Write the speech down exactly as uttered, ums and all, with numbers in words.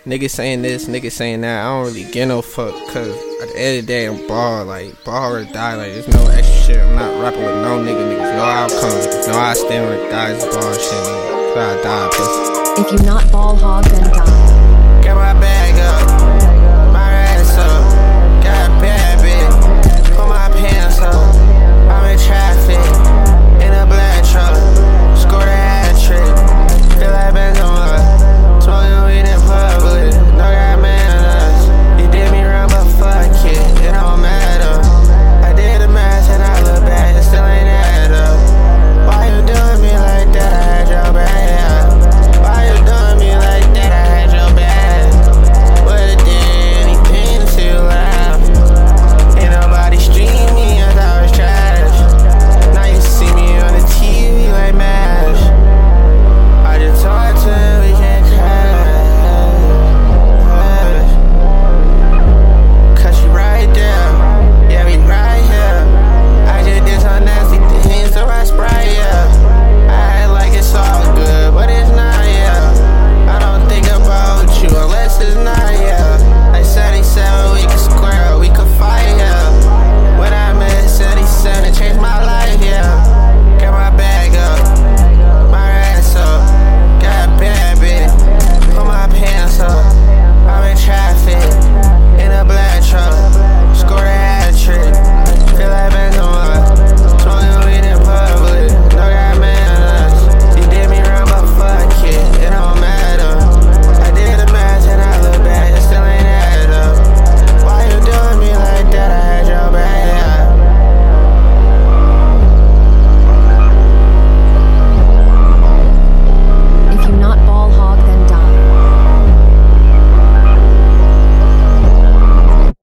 Niggas saying this, niggas saying that. I don't really get no fuck, cause at the end of the day, I'm ball, like, ball or die, like, there's no extra shit. I'm not rapping with no nigga, niggas know how I come, niggas know how I stand with guys, ball shit, nigga. So I die, pussy. If you not ball hog, then die.